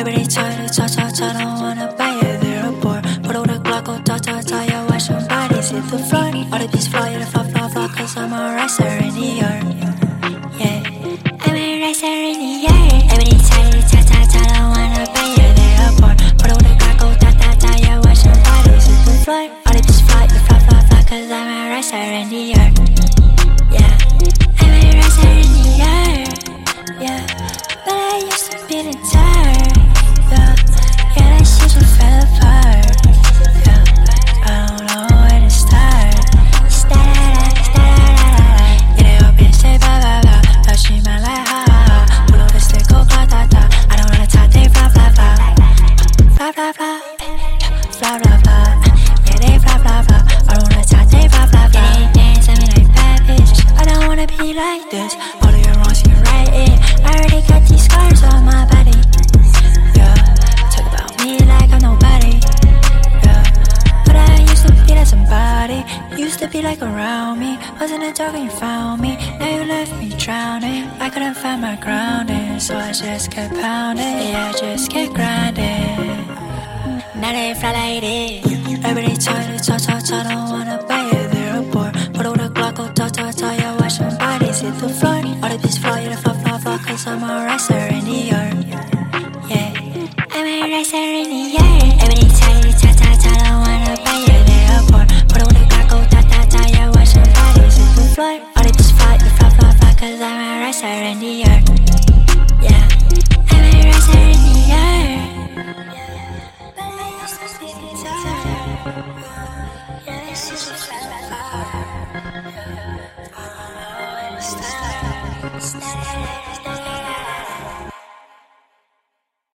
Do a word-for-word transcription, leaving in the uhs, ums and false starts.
Everybody tired of cha cha cha, don't wanna buy it, they're bored. Put all the Glock, go ta ta ta, yeah, watch somebody hit the floor. All of these fly, yeah, fly, fly, fly, cause I'm a racer in the yard. Yeah, I'm a racer in the yard. Everybody tired of cha cha cha, don't wanna buy it, they're bored. Put all the Glock, go ta ta ta, yeah, watch somebody hit the floor. All of these fly, yeah, fly, fly, fly, cause I'm a racer in the yard. Yeah, I'm a racer in the yard. Yeah, but I used to be the tired. Yeah, yeah, that shit just fell apart. Yeah, I don't know where to start. Sta-da-da, sta-da-da-da-da. Yeah, they all bitch say blah blah blah. But she man like ha ha ha. Pull over the stick, go cla ta ta. I don't wanna talk, they fly fly fly. Fly fly fly, fly fly fly. Yeah, they fly fly fly. I don't wanna talk, they fly fly fly. Yeah, they dance at me like bad bitches. I don't wanna be like this. All of your wrongs, you right it. I already got these scars on my body. Yeah, talk about me like I'm nobody. Yeah, but I used to be like somebody. Used to be like around me. Wasn't a dog and you found me. Now you left me drowning. I couldn't find my grounding, so I just kept pounding. Yeah, I just kept grinding. Now they fly like this. Everybody tired of cha cha cha, don't wanna buy it, they're bored. Put all the Glock, go ta ta ta, yeah, watch somebody hit the floor. All of these fly, yeah, fly, fly, fly, cause I'm a racer in the yard. Yeah, I'm a racer in the yard. Everybody tired of cha cha cha, don't wanna buy it, they're bored. Put all the Glock, go ta ta ta, yeah, watch somebody hit the floor. All of these fly, yeah, fly, fly, fly, cause I'm a racer in the yard. Yeah, I'm a racer in the yard. Yeah, this is just fell apart. I don't know where to start.